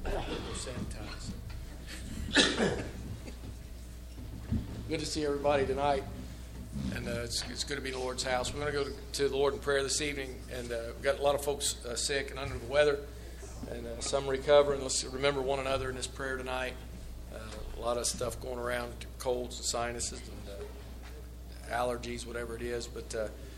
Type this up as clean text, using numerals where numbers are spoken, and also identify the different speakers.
Speaker 1: Good to see everybody tonight, and it's good to be in the Lord's house. We're going to go to the Lord in prayer this evening, and we've got a lot of folks sick and under the weather, and some recovering. Let's remember one another in this prayer tonight. A lot of stuff going around, colds and sinuses and allergies, whatever it is, but